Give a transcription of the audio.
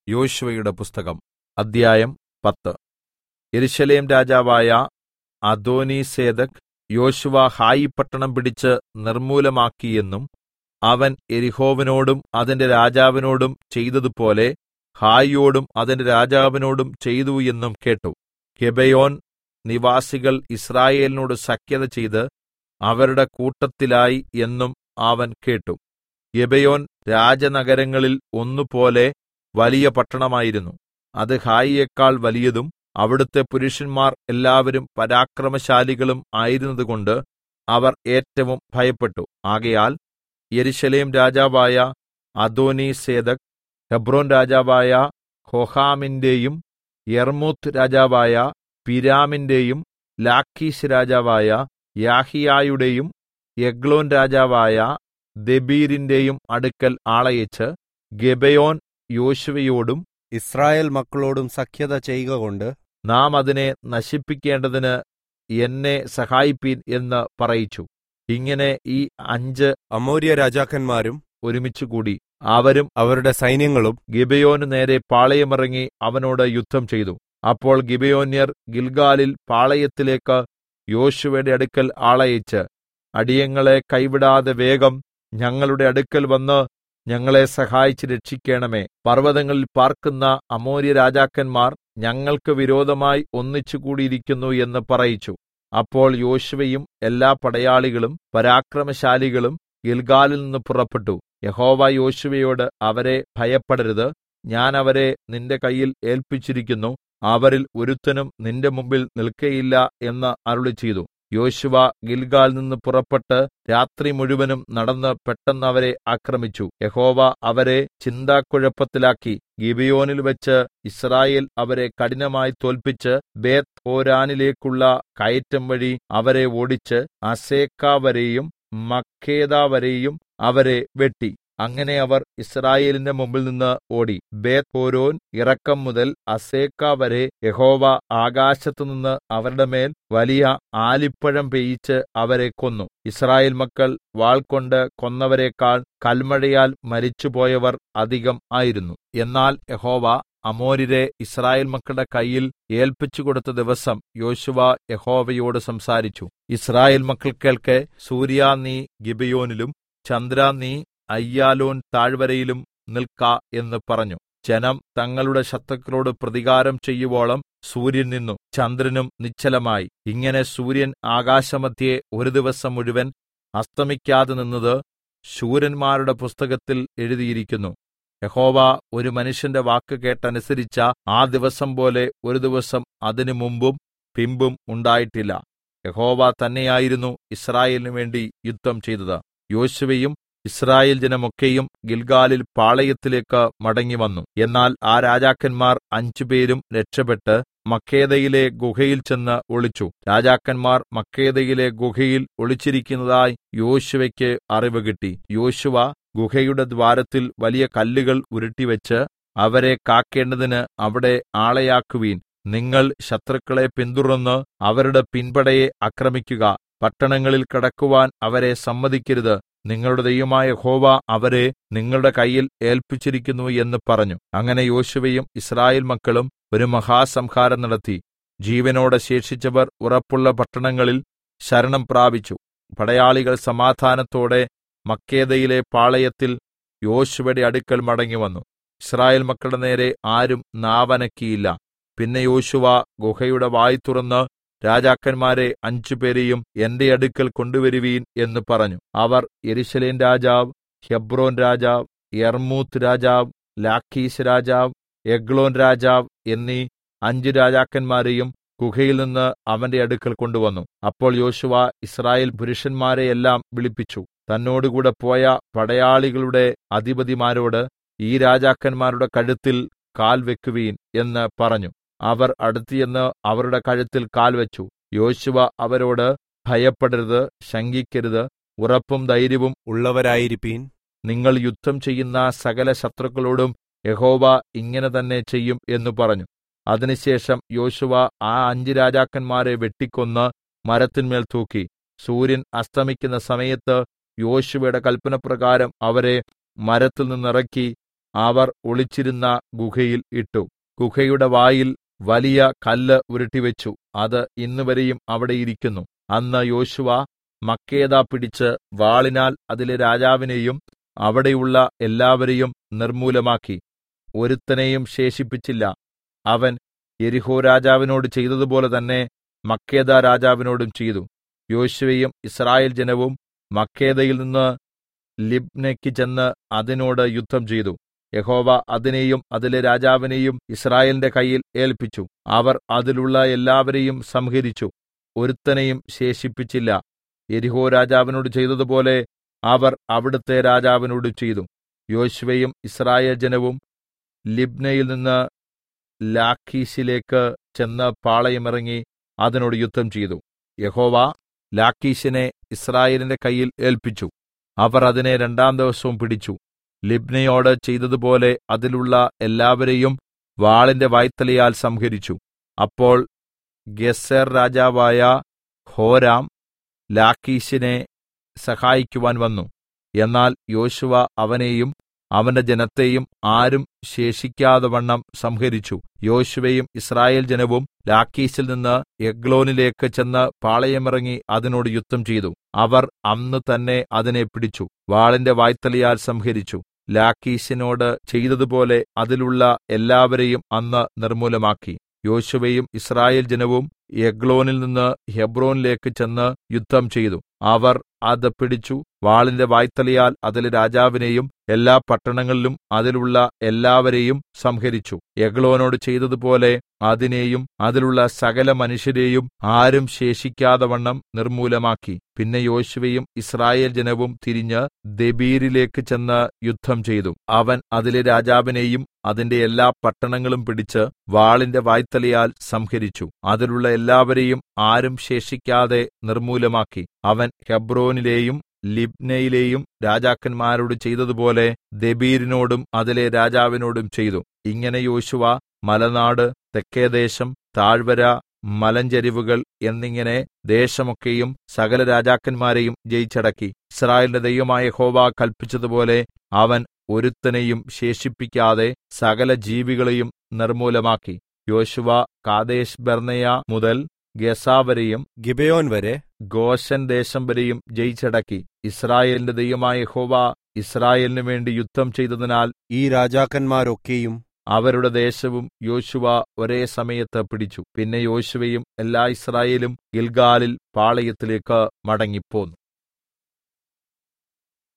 യോശുവയുടെ പുസ്തകം അദ്ധ്യായം 10. യെരൂശലേം രാജാവായ അദോനീസേദെക്ക് യോശുവ ഹായി പട്ടണം പിടിച്ച് നിർമ്മൂലമാക്കിയെന്നും അവൻ യെരിഹോവിനോടും അതിന്റെ രാജാവിനോടും ചെയ്തതുപോലെ ഹായിയോടും അതിന്റെ രാജാവിനോടും ചെയ്തു എന്നും കേട്ടു. ഗിബെയോൻ നിവാസികൾ യിസ്രായേലിനോട് സഖ്യത ചെയ്ത് അവരുടെ കൂട്ടത്തിലായി എന്നും അവൻ കേട്ടു. ഗിബെയോൻ രാജനഗരങ്ങളിൽ ഒന്നുപോലെ വലിയ പട്ടണമായിരുന്നു. അത് ഹായിയേക്കാൾ വലിയതും അവിടുത്തെ പുരുഷന്മാർ എല്ലാവരും പരാക്രമശാലികളും ആയിരുന്നതുകൊണ്ട് അവർ ഏറ്റവും ഭയപ്പെട്ടു. ആകയാൽ യെരൂശലേം രാജാവായ അദോനീസേദെക്ക് ഹെബ്രോൻ രാജാവായ ഹോഹാമിന്റെയും യർമൂത്ത് രാജാവായ പിരാമിന്റെയും ലാഖീശ് രാജാവായ യാഹീയയുടെയും എഗ്ലോൻ രാജാവായ ദെബീരിന്റെയും അടുക്കൽ ആളയച്ച് ഗിബെയോൻ യോശുവയോടും യിസ്രായേൽ മക്കളോടും സഖ്യത ചെയ്കകൊണ്ട് നാം അതിനെ നശിപ്പിക്കേണ്ടതിന് എന്നെ സഹായിപ്പീൻ എന്ന് പറയിച്ചു. ഇങ്ങനെ ഈ 5 അമോര്യ രാജാക്കന്മാരും ഒരുമിച്ചുകൂടി. അവരും അവരുടെ സൈന്യങ്ങളും ഗിബെയോന് നേരെ പാളയമിറങ്ങി അവനോട് യുദ്ധം ചെയ്തു. അപ്പോൾ ഗിബെയോന്യർ ഗിൽഗാലിൽ പാളയത്തിലേക്ക് യോശുവയുടെ അടുക്കൽ ആളയച്ച്, അടിയങ്ങളെ കൈവിടാതെ വേഗം ഞങ്ങളുടെ അടുക്കൽ വന്ന് ഞങ്ങളെ സഹായിച്ച് രക്ഷിക്കണമേ. പർവ്വതങ്ങളിൽ പാർക്കുന്ന അമോര്യ രാജാക്കന്മാർ ഞങ്ങൾക്ക് വിരോധമായി ഒന്നിച്ചുകൂടിയിരിക്കുന്നു എന്ന് പറയിച്ചു. അപ്പോൾ യോശുവയും എല്ലാ പടയാളികളും പരാക്രമശാലികളും ഗിൽഗാലിൽ നിന്ന് പുറപ്പെട്ടു. യഹോവ യോശുവയോട്, അവരെ ഭയപ്പെടരുത്, ഞാൻ അവരെ നിന്റെ കയ്യിൽ ഏല്പിച്ചിരിക്കുന്നു, അവരിൽ ഒരുത്തനും നിന്റെ മുമ്പിൽ നിൽക്കയില്ല എന്ന് അരുളിച്ചെയ്തു. യോശുവ ഗിൽഗാലിൽ നിന്ന് പുറപ്പെട്ട് രാത്രി മുഴുവനും നടന്ന് പെട്ടെന്ന് അവരെ ആക്രമിച്ചു. യഹോവ അവരെ ചിന്താക്കുഴപ്പത്തിലാക്കി. ഗിബെയോനിൽ വെച്ച് യിസ്രായേൽ അവരെ കഠിനമായി തോല്പിച്ച് ബേത്ത് ഹോരാനിലേക്കുള്ള കയറ്റം വഴി അവരെ ഓടിച്ച് അസേക്ക വരെയും മക്കേദ വരെയും അവരെ വെട്ടി. അങ്ങനെ അവർ യിസ്രായേലിന്റെ മുമ്പിൽ നിന്ന് ഓടി. ബേത്ത് ഹോരോൻ ഇറക്കം മുതൽ അസേക്ക വരെ യഹോവ ആകാശത്തുനിന്ന് അവരുടെ മേൽ വലിയ ആലിപ്പഴം പെയ്യിച്ച് അവരെ കൊന്നു. യിസ്രായേൽ മക്കൾ വാൾകൊണ്ട് കൊന്നവരെക്കാൾ കൽമഴയാൽ മരിച്ചുപോയവർ അധികം ആയിരുന്നു. എന്നാൽ യഹോവ അമോര്യരെ യിസ്രായേൽ മക്കളുടെ കയ്യിൽ ഏല്പിച്ചുകൊടുത്ത ദിവസം യോശുവ യഹോവയോട് സംസാരിച്ചു. യിസ്രായേൽ മക്കൾ കേൾക്കെ, സൂര്യാ, നീ ഗിബെയോനിലും ചന്ദ്രാ, നീ അയ്യാലോൻ താഴ്വരയിലും നിൽക്ക എന്ന് പറഞ്ഞു. ജനം തങ്ങളുടെ ശത്രുക്കളോട് പ്രതികാരം ചെയ്യുവോളം സൂര്യൻ നിന്നു, ചന്ദ്രനും നിശ്ചലമായി. ഇങ്ങനെ സൂര്യൻ ആകാശമധ്യേ ഒരു ദിവസം മുഴുവൻ അസ്തമിക്കാതെ നിന്നത് ശൂരന്മാരുടെ പുസ്തകത്തിൽ എഴുതിയിരിക്കുന്നു. യഹോവ ഒരു മനുഷ്യന്റെ വാക്ക് കേട്ടനുസരിച്ച ആ ദിവസം പോലെ ഒരു ദിവസം അതിനു മുമ്പും പിമ്പും ഉണ്ടായിട്ടില്ല. യഹോവ തന്നെയായിരുന്നു യിസ്രായേലിനു വേണ്ടി യുദ്ധം ചെയ്തത്. യോശുവയും യിസ്രായേൽ ജനമൊക്കെയും ഗിൽഗാലിൽ പാളയത്തിലേക്ക് മടങ്ങിവന്നു. എന്നാൽ ആ രാജാക്കന്മാർ 5 പേരും രക്ഷപ്പെട്ട് മക്കേദയിലെ ഗുഹയിൽ ചെന്ന് ഒളിച്ചു. രാജാക്കന്മാർ മക്കേദയിലെ ഗുഹയിൽ ഒളിച്ചിരിക്കുന്നതായി യോശുവയ്ക്ക് അറിവ് കിട്ടി. യോശുവ ഗുഹയുടെ ദ്വാരത്തിൽ വലിയ കല്ലുകൾ ഉരുട്ടിവെച്ച്, അവരെ കാക്കേണ്ടതിന് അവിടെ ആളെയാക്കുവീൻ. നിങ്ങൾ ശത്രുക്കളെ പിന്തുടർന്ന് അവരുടെ പിൻപടയെ ആക്രമിക്കുക. പട്ടണങ്ങളിൽ കടക്കുവാൻ അവരെ സമ്മതിക്കരുത്. നിങ്ങളുടെ ദൈവമായ യഹോവ അവരെ നിങ്ങളുടെ കയ്യിൽ ഏല്പിച്ചിരിക്കുന്നു എന്ന് പറഞ്ഞു. അങ്ങനെ യോശുവയും യിസ്രായേൽ മക്കളും ഒരു മഹാസംഹാരം നടത്തി. ജീവനോടെ ശേഷിച്ചവർ ഉറപ്പുള്ള പട്ടണങ്ങളിൽ ശരണം പ്രാപിച്ചു. പടയാളികൾ സമാധാനത്തോടെ മക്കേദയിലെ പാളയത്തിൽ യോശുവയുടെ അടുക്കൽ മടങ്ങിവന്നു. യിസ്രായേൽ മക്കളുടെ നേരെ ആരും നാവനക്കിയില്ല. പിന്നെ യോശുവ ഗുഹയുടെ വായ് തുറന്ന്, രാജാക്കന്മാരെ 5 പേരെയും എന്റെ അടുക്കൽ കൊണ്ടുവരുവീൻ എന്ന് പറഞ്ഞു. അവർ യെരൂശലേം രാജാവ്, ഹെബ്രോൻ രാജാവ്, യർമൂത്ത് രാജാവ്, ലാഖീശ് രാജാവ്, എഗ്ലോൻ രാജാവ് എന്നീ 5 രാജാക്കന്മാരെയും ഗുഹയിൽ നിന്ന് അവന്റെ അടുക്കൽ കൊണ്ടുവന്നു. അപ്പോൾ യോശുവ യിസ്രായേൽ പുരുഷന്മാരെ എല്ലാം വിളിപ്പിച്ചു. തന്നോടുകൂടെ പോയ പടയാളികളുടെ അധിപതിമാരോട്, ഈ രാജാക്കന്മാരുടെ കഴുത്തിൽ കാൽ വെക്കുവീൻ എന്ന് പറഞ്ഞു. അവർ അടുത്തുചെന്ന് അവരുടെ കഴുത്തിൽ കാൽ വെച്ചു. യോശുവ അവരോട്, ഭയപ്പെടരുത്, ശങ്കിക്കരുത്, ഉറപ്പും ധൈര്യവും ഉള്ളവരായിരിപ്പീൻ. നിങ്ങൾ യുദ്ധം ചെയ്യുന്ന സകല ശത്രുക്കളോടും യഹോവ ഇങ്ങനെ തന്നെ ചെയ്യും എന്ന് പറഞ്ഞു. അതിനുശേഷം യോശുവ ആ 5 രാജാക്കന്മാരെ വെട്ടിക്കൊന്ന് മരത്തിന്മേൽ തൂക്കി. സൂര്യൻ അസ്തമിക്കുന്ന സമയത്ത് യോശുവയുടെ കല്പനപ്രകാരം അവരെ മരത്തിൽ നിന്നിറക്കി അവർ ഒളിച്ചിരുന്ന ഗുഹയിൽ ഇട്ടു. ഗുഹയുടെ വായിൽ വലിയ കല്ല് ഉരുട്ടിവെച്ചു. അത് ഇന്നുവരെയും അവിടെ ഇരിക്കുന്നു. അന്ന് യോശുവ മക്കേദ പിടിച്ച് വാളിനാൽ അതിലെ രാജാവിനെയും അവിടെയുള്ള എല്ലാവരെയും നിർമൂലമാക്കി. ഒരുത്തനെയും ശേഷിപ്പിച്ചില്ല. അവൻ യെരിഹോ രാജാവിനോട് ചെയ്തതുപോലെ തന്നെ മക്കേദ രാജാവിനോടും ചെയ്തു. യോശുവയും യിസ്രായേൽ ജനവും മക്കേദയിൽ നിന്ന് ലിബ്നെക്ക് ചെന്ന് അതിനോട് യുദ്ധം ചെയ്തു. യഹോവ അതിനെയും അതിലെ രാജാവിനെയും യിസ്രായേലിന്റെ കയ്യിൽ ഏല്പിച്ചു. അവർ അതിലുള്ള എല്ലാവരെയും സംഹരിച്ചു. ഒരുത്തനെയും ശേഷിപ്പിച്ചില്ല. യെരിഹോ രാജാവിനോട് ചെയ്തതുപോലെ അവർ അവിടുത്തെ രാജാവിനോട് ചെയ്തു. യോശുവയും യിസ്രായേൽ ജനവും ലിബ്നയിൽ നിന്ന് ലാഖീശിലേക്ക് ചെന്ന് പാളയമിറങ്ങി അതിനോട് യുദ്ധം ചെയ്തു. യഹോവ ലാഖീശിനെ യിസ്രായേലിന്റെ കയ്യിൽ ഏല്പിച്ചു. അവർ അതിനെ രണ്ടാം ദിവസവും പിടിച്ചു. ലിബ്നയോട് ചെയ്തതുപോലെ അതിലുള്ള എല്ലാവരെയും വാളിന്റെ വായ്ത്തലയാൽ സംഹരിച്ചു. അപ്പോൾ ഗെസെർ രാജാവായ ഹോരാം ലാഖീശിനെ സഹായിക്കുവാൻ വന്നു. എന്നാൽ യോശുവ അവനെയും അവന്റെ ജനത്തെയും ആരും ശേഷിക്കാതവണ്ണം സംഹരിച്ചു. യോശുവയും യിസ്രായേൽ ജനവും ലാഖീശിൽ നിന്ന് എഗ്ലോനിലേക്ക് ചെന്ന് പാളയമിറങ്ങി അതിനോട് യുദ്ധം ചെയ്തു. അവർ അന്ന് തന്നെ അതിനെ പിടിച്ചു. വാളിന്റെ വായ്ത്തലയാൽ സംഹരിച്ചു. ലാഖീശിനോട് ചെയ്തതുപോലെ അതിലുള്ള എല്ലാവരെയും അന്ന് നിർമൂലമാക്കി. യോശുവയും യിസ്രായേൽ ജനവും എഗ്ലോനിൽ നിന്ന് ഹെബ്രോനിലേക്ക് ചെന്ന് യുദ്ധം ചെയ്തു. അവർ അത് പിടിച്ചു. വാളിന്റെ വായ്ത്തലയാൽ അതിലെ രാജാവിനെയും എല്ലാ പട്ടണങ്ങളിലും അതിലുള്ള എല്ലാവരെയും സംഹരിച്ചു. എഗ്ലോനോട് ചെയ്തതുപോലെ അതിനെയും അതിലുള്ള സകല മനുഷ്യരെയും ആരും ശേഷിക്കാതവണ്ണം നിർമൂലമാക്കി. പിന്നെ യോശുവയും യിസ്രായേൽ ജനവും തിരിഞ്ഞ് ദെബീരിലേക്ക് ചെന്ന് യുദ്ധം ചെയ്തു. അവൻ അതിലെ രാജാവിനെയും അതിന്റെ എല്ലാ പട്ടണങ്ങളും പിടിച്ച് വാളിന്റെ വായ്ത്തലയാൽ സംഹരിച്ചു. അതിലുള്ള എല്ലാവരെയും ആരും ശേഷിക്കാതെ നിർമൂലമാക്കി. അവൻ ഹെബ്രോനിലെയും ലിബ്നയിലെയും രാജാക്കന്മാരോട് ചെയ്തതുപോലെ ദെബീരിനോടും അതിലെ രാജാവിനോടും ചെയ്തു. ഇങ്ങനെ യോശുവ മലനാട്, തെക്കേദേശം, താഴ്വര, മലഞ്ചരിവുകൾ എന്നിങ്ങനെ ദേശമൊക്കെയും സകല രാജാക്കന്മാരെയും ജയിച്ചടക്കി. യിസ്രായേലിന്റെ ദൈവമായ യഹോവ കല്പിച്ചതുപോലെ അവൻ ഒരുത്തനെയും ശേഷിപ്പിക്കാതെ സകല ജീവികളെയും നിർമൂലമാക്കി. യോശുവ കാദേശ് ബർന്നേയ മുതൽ ഗസാ വരെയും ഗിബെയോൻ വരെ ഗോശെൻ ദേശം വരെയും ജയിച്ചടക്കി. യിസ്രായേലിന്റെ ദൈവമായ യഹോവ യിസ്രായേലിന് വേണ്ടി യുദ്ധം ചെയ്തതിനാൽ ഈ രാജാക്കന്മാരൊക്കെയും അവരുടെ ദേശവും യോശുവ ഒരേ സമയത്ത് പിടിച്ചു. പിന്നെ യോശുവയും എല്ലാ യിസ്രായേലും ഗിൽഗാലിൽ പാളയത്തിലേക്ക് മടങ്ങിപ്പോന്നു.